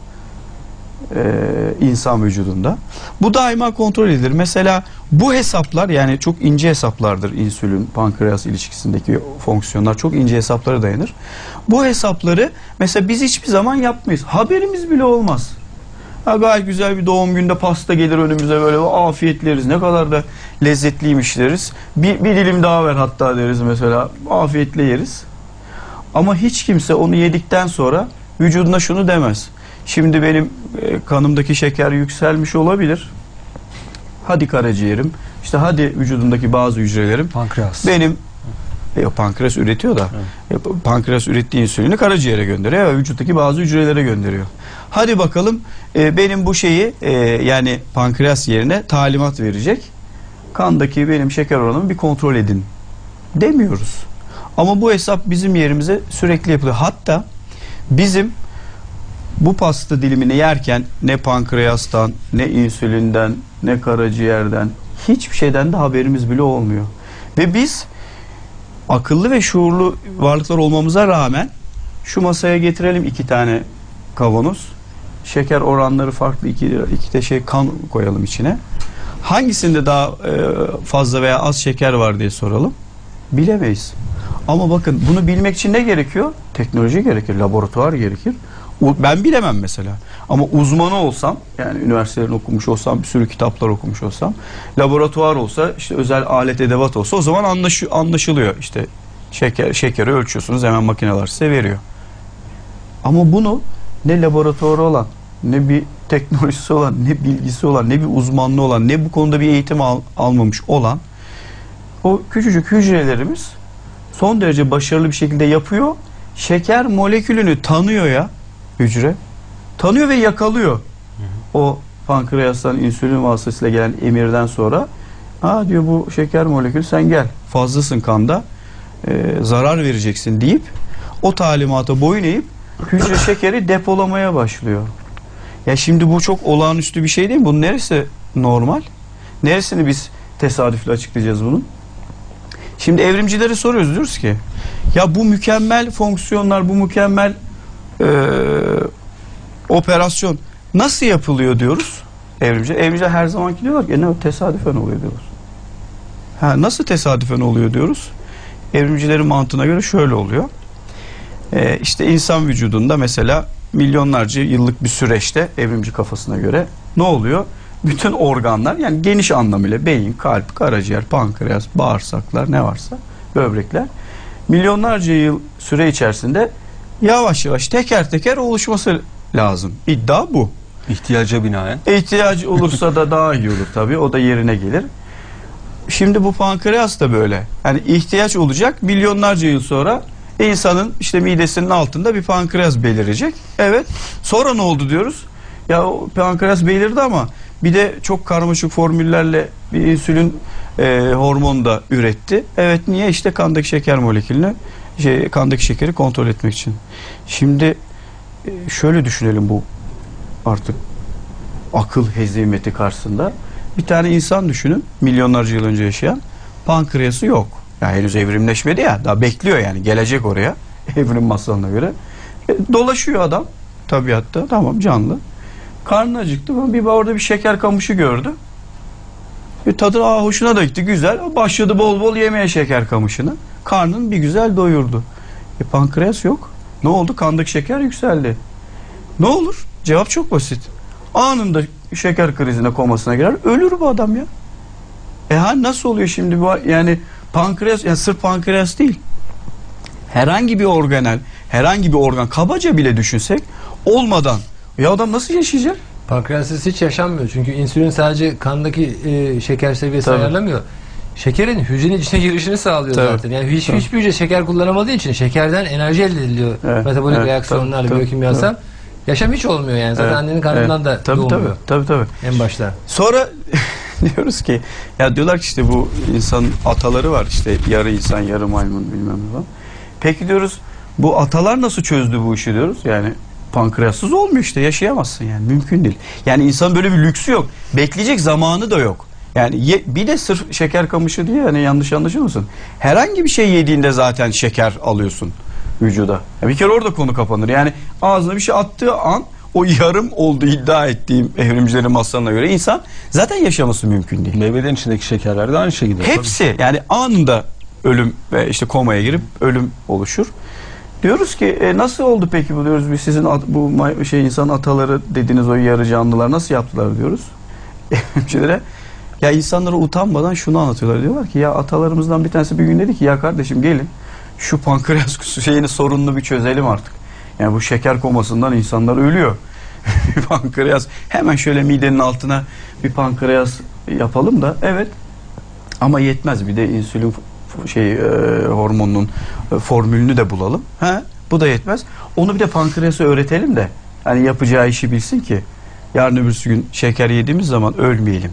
D: Ee, insan vücudunda. Bu daima kontrol edilir. Mesela bu hesaplar, yani çok ince hesaplardır, insülin, pankreas ilişkisindeki fonksiyonlar çok ince hesaplara dayanır. Bu hesapları mesela biz hiçbir zaman yapmayız. Haberimiz bile olmaz. Ha, gayet güzel bir doğum günde pasta gelir önümüze, böyle afiyetleriz. Ne kadar da lezzetliymiş deriz. Bir, bir dilim daha ver hatta deriz mesela. Afiyetle yeriz. Ama hiç kimse onu yedikten sonra vücuduna şunu demez: şimdi benim e, kanımdaki şeker yükselmiş olabilir. Hadi karaciğerim, işte hadi vücudumdaki bazı hücrelerim,
A: Pankreas.
D: benim e, pankreas üretiyor da, e, pankreas ürettiği insülini karaciğere gönderiyor ve vücuttaki bazı hücrelere gönderiyor. Hadi bakalım e, benim bu şeyi e, yani pankreas yerine talimat verecek. Kandaki benim şeker oranımı bir kontrol edin demiyoruz. Ama bu hesap bizim yerimize sürekli yapılıyor. Hatta bizim bu pasta dilimini yerken ne pankreastan, ne insülinden, ne karaciğerden, hiçbir şeyden de haberimiz bile olmuyor. Ve biz akıllı ve şuurlu varlıklar olmamıza rağmen şu masaya getirelim iki tane kavanoz, şeker oranları farklı iki, iki de şey kan koyalım içine. Hangisinde daha fazla veya az şeker var diye soralım. Bilemeyiz. Ama bakın, bunu bilmek için ne gerekiyor? Teknoloji gerekir, laboratuvar gerekir. Ben bilemem mesela. Ama uzmanı olsam, yani üniversitelerini okumuş olsam, bir sürü kitaplar okumuş olsam, laboratuvar olsa, işte özel alet edevat olsa, o zaman anlaş, anlaşılıyor. İşte şeker, şekeri ölçüyorsunuz, hemen makineler size veriyor. Ama bunu ne laboratuvarı olan, ne bir teknolojisi olan, ne bilgisi olan, ne bir uzmanlığı olan, ne bu konuda bir eğitim al, almamış olan o küçücük hücrelerimiz son derece başarılı bir şekilde yapıyor. Şeker molekülünü tanıyor ya hücre. Tanıyor ve yakalıyor. Hı hı. O pankreastan insülin vasıtasıyla gelen emirden sonra aa diyor bu şeker molekülü sen gel. Fazlasın kanda. E, zarar vereceksin deyip o talimata boyun eğip hücre şekeri depolamaya başlıyor. Ya şimdi bu çok olağanüstü bir şey değil mi? Bunun neresi normal? Neresini biz tesadüfle açıklayacağız bunun? Şimdi evrimcilere soruyoruz, diyoruz ki ya bu mükemmel fonksiyonlar, bu mükemmel e, operasyon nasıl yapılıyor diyoruz. Evrimciler, evrimciler her zamanki diyorlar ki ne tesadüfen oluyor diyoruz. Ha, nasıl tesadüfen oluyor diyoruz. Evrimcilerin mantığına göre şöyle oluyor. Ee, işte insan vücudunda mesela milyonlarca yıllık bir süreçte evrimci kafasına göre ne oluyor? Bütün organlar, yani geniş anlamıyla beyin, kalp, karaciğer, pankreas, bağırsaklar ne varsa, böbrekler milyonlarca yıl süre içerisinde yavaş yavaş teker teker oluşması lazım. İddia bu.
B: İhtiyaca binaen.
D: İhtiyacı olursa da daha iyi olur tabii. O da yerine gelir. Şimdi bu pankreas da böyle. Yani ihtiyaç olacak, milyonlarca yıl sonra insanın işte midesinin altında bir pankreas belirecek. Evet. Sonra ne oldu diyoruz? Ya o pankreas belirdi ama bir de çok karmaşık formüllerle bir insülin e, hormonu da üretti. Evet, niye? İşte kandaki şeker molekülünü, şey, kandaki şekeri kontrol etmek için. Şimdi e, şöyle düşünelim bu artık akıl hezimeti karşısında. Bir tane insan düşünün, milyonlarca yıl önce yaşayan, pankreası yok. Yani henüz evrimleşmedi ya, daha bekliyor yani, gelecek oraya evrim masalına göre. E, dolaşıyor adam tabiatta, tamam, canlı. Karnı acıktı, bir orada bir şeker kamışı gördü. Bir tadı aa, hoşuna da gitti, güzel. Başladı bol bol yemeye şeker kamışını. Karnını bir güzel doyurdu. E, pankreas yok. Ne oldu? Kandaki şeker yükseldi. Ne olur? Cevap çok basit. Anında şeker krizine, komasına girer, ölür bu adam ya. E ha, nasıl oluyor şimdi bu? Yani pankreas, yani sırf pankreas değil, herhangi bir organel, herhangi bir organ, kabaca bile düşünsek, olmadan ya adam nasıl yaşayacak?
A: Pankreassız hiç yaşanmıyor. Çünkü insülin sadece kandaki e, şeker seviyesini
D: Tabii.
A: ayarlamıyor. Şekerin hücrenin içine girişini sağlıyor
D: Tabii.
A: zaten. Yani hiç,
D: Tabii.
A: hiçbir hücre şeker kullanamadığı için şekerden enerji elde ediliyor.
D: Evet,
A: Metabolik
D: evet,
A: reaksiyonlarla,
D: tabii,
A: biyokimyasal.
D: tabii.
A: Yaşam hiç olmuyor yani. Zaten
D: Evet,
A: annenin karnından
D: evet.
A: da
D: tabii,
A: doğmuyor.
D: Tabii, tabii, tabii.
A: En başta.
D: Sonra diyoruz ki ya, diyorlar ki işte bu insanın ataları var, işte yarı insan yarı maymun bilmem ne falan. Peki diyoruz, bu atalar nasıl çözdü bu işi diyoruz. Yani pankreassız olmuyor işte, yaşayamazsın yani, mümkün değil. Yani insan böyle bir lüksü yok. Bekleyecek zamanı da yok. Yani ye, bir de sırf şeker kamışı diye yani, yanlış anlaşılmasın. Herhangi bir şey yediğinde zaten şeker alıyorsun vücuda. Ya bir kere orada konu kapanır. Yani ağzına bir şey attığı an o yarım olduğu iddia ettiğim evrimcilerin masalına göre insan zaten yaşaması mümkün değil.
B: Meyvelerin içindeki şekerler de aynı şekilde.
D: Hepsi tabii. Yani anında ölüm ve işte komaya girip ölüm oluşur. Diyoruz ki e, nasıl oldu peki bu, diyoruz biz, sizin at, bu şey insan ataları dediğiniz o yarı canlılar nasıl yaptılar diyoruz. Evrimcilere ya, insanlara utanmadan şunu anlatıyorlar, diyorlar ki ya atalarımızdan bir tanesi bir gün dedi ki ya kardeşim gelin şu pankreas şeyini, sorununu bir çözelim artık. Yani bu şeker komasından insanlar ölüyor. Pankreas, hemen şöyle midenin altına bir pankreas yapalım da, evet, ama yetmez, bir de insülin şey e, hormonunun e, formülünü de bulalım. Ha, bu da yetmez. Onu bir de pankreası öğretelim de hani yapacağı işi bilsin ki yarın öbürsü gün şeker yediğimiz zaman ölmeyelim.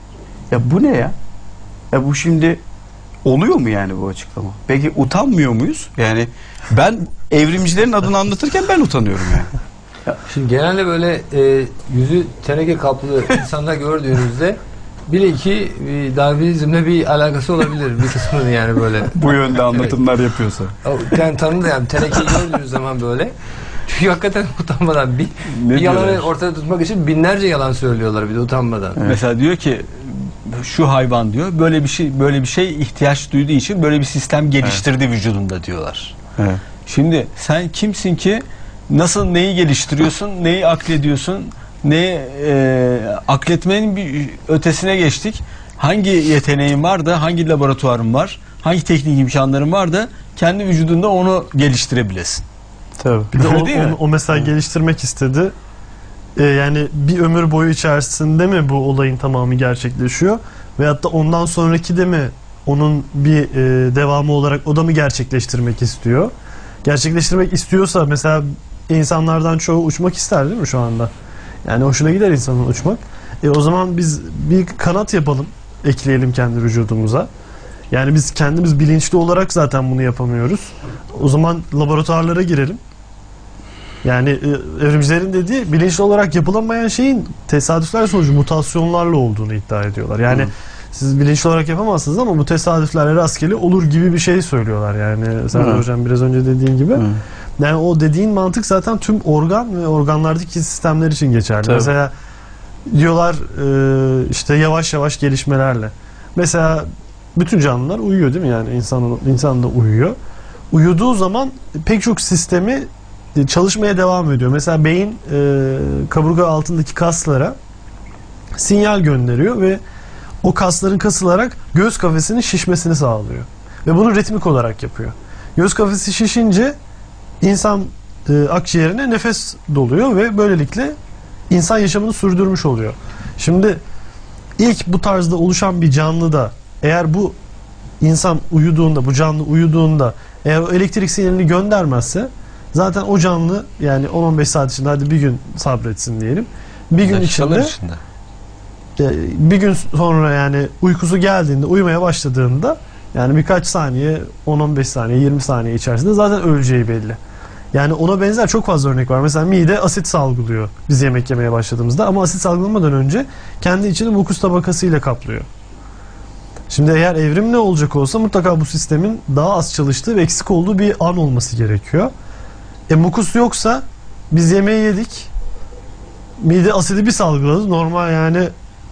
D: Ya bu ne ya? Ya bu şimdi oluyor mu yani bu açıklama? Peki utanmıyor muyuz? Yani ben evrimcilerin adını anlatırken ben utanıyorum yani.
A: Şimdi genelde böyle e, yüzü teneke kaplı insanlar gördüğünüzde bir iki bir Darwinizmle bir alakası olabilir bir kısmının, yani böyle.
D: Bu yönde anlatımlar evet. yapıyorsa.
A: Yani tanımda yani tenekeyi gördüğünüz zaman böyle. Çünkü hakikaten utanmadan bir,
B: Ne
A: bir yalanı
B: diyorlar?
A: ortada tutmak için binlerce yalan söylüyorlar bir de utanmadan.
B: Evet. Mesela diyor ki şu hayvan diyor böyle bir şey böyle bir şey ihtiyaç duyduğu için böyle bir sistem geliştirdi evet. vücudunda diyorlar.
D: Evet.
B: Şimdi sen kimsin ki nasıl neyi geliştiriyorsun, neyi aklediyorsun, neyi e, akletmenin bir ötesine geçtik. Hangi yeteneğin var da, hangi laboratuvarın var, hangi teknik imkanların var da kendi vücudunda onu geliştirebilesin.
C: Tabii. Bir de
B: Öyle
C: o,
B: değil mi?
C: o, o mesela geliştirmek istedi. Ee, yani bir ömür boyu içerisinde mi bu olayın tamamı gerçekleşiyor? Veyahut da ondan sonraki de mi onun bir e, devamı olarak o da mı gerçekleştirmek istiyor? Gerçekleştirmek istiyorsa mesela insanlardan çoğu uçmak ister değil mi şu anda? Yani hoşuna gider insanın uçmak. E o zaman biz bir kanat yapalım, ekleyelim kendi vücudumuza. Yani biz kendimiz bilinçli olarak zaten bunu yapamıyoruz. O zaman laboratuvarlara girelim. Yani e, evrimcilerin dediği bilinçli olarak yapılamayan şeyin tesadüfler sonucu mutasyonlarla olduğunu iddia ediyorlar. Yani hmm. siz bilinçli olarak yapamazsınız ama bu tesadüflerle rastgele olur gibi bir şey söylüyorlar. Yani sen hmm. hocam biraz önce dediğin gibi. Hmm. Yani o dediğin mantık zaten tüm organ ve organlardaki sistemler için geçerli. Tabii. Mesela diyorlar e, işte yavaş yavaş gelişmelerle. Mesela bütün canlılar uyuyor değil mi? Yani insan, insan da uyuyor. Uyuduğu zaman pek çok sistemi çalışmaya devam ediyor. Mesela beyin e, kaburga altındaki kaslara sinyal gönderiyor ve o kasların kasılarak göğüs kafesinin şişmesini sağlıyor. Ve bunu ritmik olarak yapıyor. Göğüs kafesi şişince insan e, akciğerine nefes doluyor ve böylelikle insan yaşamını sürdürmüş oluyor. Şimdi ilk bu tarzda oluşan bir canlıda eğer bu insan uyuduğunda, bu canlı uyuduğunda eğer o elektrik sinyalini göndermezse zaten o canlı yani on on beş saat içinde hadi bir gün sabretsin diyelim. Bir gün içinde, içinde bir gün sonra yani uykusu geldiğinde, uyumaya başladığında yani birkaç saniye, on on beş saniye, yirmi saniye içerisinde zaten öleceği belli. Yani ona benzer çok fazla örnek var. Mesela mide asit salgılıyor biz yemek yemeye başladığımızda ama asit salgılamadan önce kendi içini mukus tabakasıyla kaplıyor. Şimdi eğer evrim ne olacak olsa mutlaka bu sistemin daha az çalıştığı ve eksik olduğu bir an olması gerekiyor. E mukus yoksa biz yemeği yedik, mide asidi bir salgıladı. Normal yani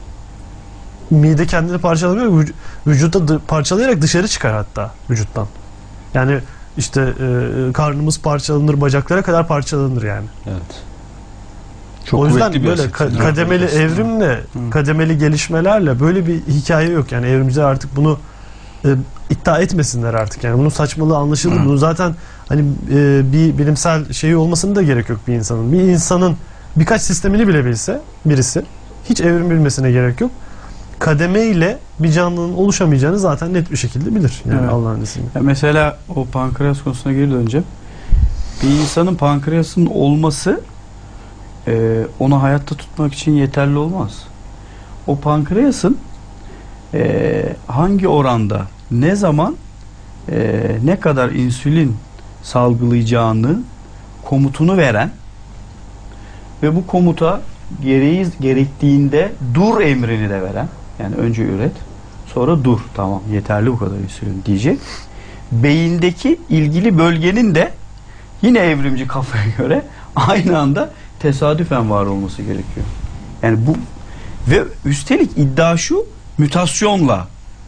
C: mide kendini parçalamıyor, vücutta parçalayarak dışarı çıkar hatta vücuttan. Yani işte e, karnımız parçalanır, bacaklara kadar parçalanır yani. Evet. Çok o yüzden böyle ka- kademeli evrimle, Hı. kademeli gelişmelerle böyle bir hikaye yok. Yani evrimciler artık bunu e, iddia etmesinler artık. Yani bunun saçmalığı anlaşıldı. Hı. Bunu zaten hani e, bir bilimsel şeyi olmasını da gerek yok bir insanın. Bir insanın birkaç sistemini bile bilse birisi hiç evrim bilmesine gerek yok. Kademeyle bir canlının oluşamayacağını zaten net bir şekilde bilir. Yani evet. Allah'ın izniyle.
D: Mesela o pankreas konusuna geri döneceğim. Bir insanın pankreasının olması e, onu hayatta tutmak için yeterli olmaz. O pankreasın e, hangi oranda, ne zaman, e, ne kadar insülin salgılayacağını komutunu veren ve bu komuta gereği gerektiğinde dur emrini de veren, yani önce üret sonra dur, tamam yeterli bu kadar insülin diyecek. Beyindeki ilgili bölgenin de yine evrimci kafaya göre aynı anda tesadüfen var olması gerekiyor. Yani bu ve üstelik iddia şu, mutasyonla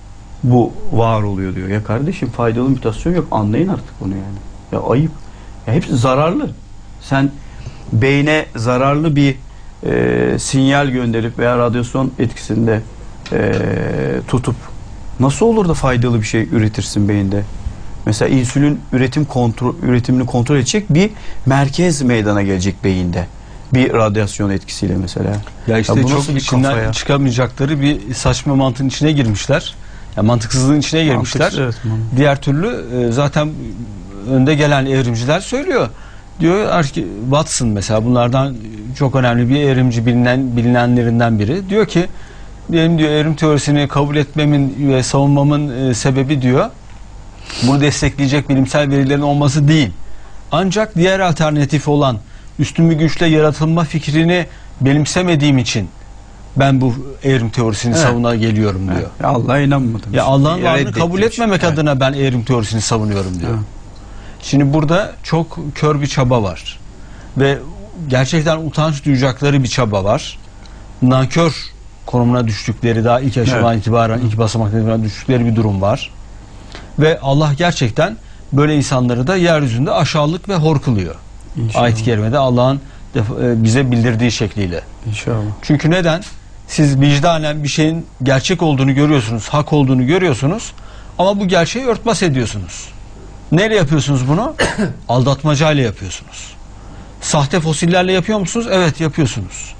D: bu var oluyor diyor. Ya kardeşim faydalı mutasyon yok, anlayın artık bunu yani. Ya ayıp. Ya hepsi zararlı. Sen beyne zararlı bir e, sinyal gönderip veya radyasyon etkisinde e, tutup nasıl olur da faydalı bir şey üretirsin beyinde? Mesela insülin üretim kontrol üretimini kontrol edecek bir merkez meydana gelecek beyinde. Bir radyasyon etkisiyle mesela.
B: Ya işte ya çok içinden çıkamayacakları bir saçma mantığın içine girmişler. Ya mantıksızlığın içine girmişler. Mantıksız, evet, diğer türlü e, zaten önde gelen evrimciler söylüyor. Diyor ki Watson mesela bunlardan çok önemli bir evrimci bilinen bilinenlerinden biri. Diyor ki benim diyor evrim teorisini kabul etmemin ve savunmamın e, sebebi diyor bunu destekleyecek bilimsel verilerin olması değil. Ancak diğer alternatif olan üstün bir güçle yaratılma fikrini benimsemediğim için ben bu evrim teorisini evet. savuna geliyorum diyor. Evet.
D: Allah'a inanmadım.
B: Ya Allah'ın varlığını kabul etmemek evet. adına ben evrim teorisini savunuyorum diyor. Evet. Şimdi burada çok kör bir çaba var. Ve gerçekten utanç duyacakları bir çaba var. Nankör konumuna düştükleri daha ilk aşamadan evet. itibaren ilk basamaktan düştükleri bir durum var. Ve Allah gerçekten böyle insanları da yeryüzünde aşağılık ve hor kılıyor. Ayet-i kerimede Allah'ın bize bildirdiği şekliyle.
D: İnşallah.
B: Çünkü neden? Siz vicdanen bir şeyin gerçek olduğunu görüyorsunuz, hak olduğunu görüyorsunuz ama bu gerçeği örtbas ediyorsunuz. Neyle yapıyorsunuz bunu? Aldatmacayla yapıyorsunuz. Sahte fosillerle yapıyor musunuz? Evet yapıyorsunuz.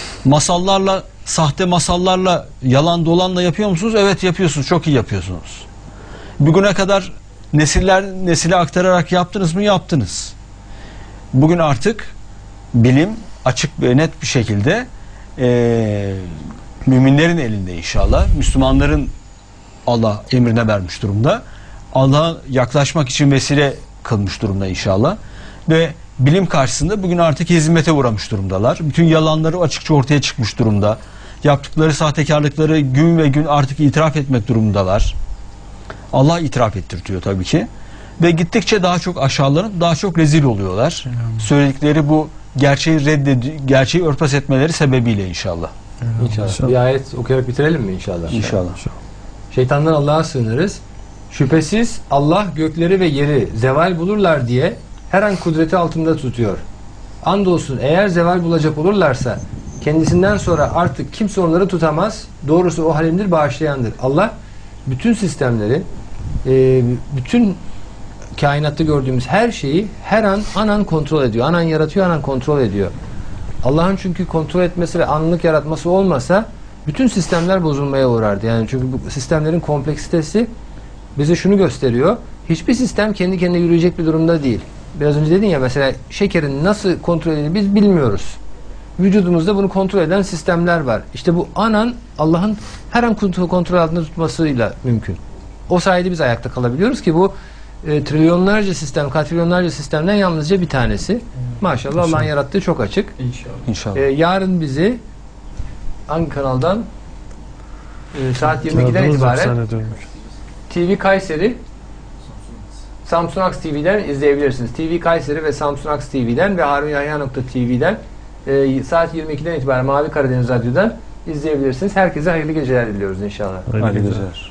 B: Masallarla, sahte masallarla, yalan dolanla yapıyor musunuz? Evet yapıyorsunuz. Çok iyi yapıyorsunuz. Bugüne kadar nesiller nesile aktararak yaptınız mı? Yaptınız. Bugün artık bilim açık ve net bir şekilde e, müminlerin elinde inşallah. Müslümanların Allah emrine vermiş durumda. Allah'a yaklaşmak için vesile kılmış durumda inşallah. Ve bilim karşısında bugün artık hezimete uğramış durumdalar. Bütün yalanları açıkça ortaya çıkmış durumda. Yaptıkları sahtekarlıkları gün ve gün artık itiraf etmek durumundalar. Allah itiraf ettirtiyor tabii ki. Ve gittikçe daha çok aşağılanıp daha çok rezil oluyorlar. Söyledikleri bu gerçeği reddedi, gerçeği örtbas etmeleri sebebiyle inşallah.
A: İnşallah.
C: İnşallah.
A: Bir ayet okuyarak bitirelim mi inşallah?
B: İnşallah.
A: Şeytandan Allah'a sığınırız. Şüphesiz Allah gökleri ve yeri zeval bulurlar diye her an kudreti altında tutuyor. Andolsun eğer zeval bulacak olurlarsa kendisinden sonra artık kimse onları tutamaz. Doğrusu o halimdir, bağışlayandır. Allah bütün sistemleri, e, bütün kainatta gördüğümüz her şeyi her an anan kontrol ediyor. Anan yaratıyor, anan kontrol ediyor. Allah'ın çünkü kontrol etmesi ve anlık yaratması olmasa bütün sistemler bozulmaya uğrardı. Yani çünkü bu sistemlerin kompleksitesi bize şunu gösteriyor. Hiçbir sistem kendi kendine yürüyecek bir durumda değil. Biraz önce dedin ya mesela şekerin nasıl kontrol edildiğini biz bilmiyoruz. Vücudumuzda bunu kontrol eden sistemler var. İşte bu anan Allah'ın her an kontrol altında tutmasıyla mümkün. O sayede biz ayakta kalabiliyoruz ki bu e, trilyonlarca sistem, katrilyonlarca sistemden yalnızca bir tanesi. Maşallah Allah'ın yarattığı çok açık.
D: İnşallah.
B: İnşallah.
A: E, yarın bizi hangi kanaldan? E, saat yirmi ikiden
C: Tanıdığınız
A: itibaren
C: zannediyorum.
A: T V Kayseri, Samsun Aks T V'den izleyebilirsiniz. T V Kayseri ve Samsun Aks T V'den ve harun yahya nokta t v'den e, saat yirmi ikiden itibaren Mavi Karadeniz Radyo'dan izleyebilirsiniz. Herkese hayırlı geceler diliyoruz inşallah.
C: Hayırlı
B: Hayırlı
C: geceler.
B: geceler.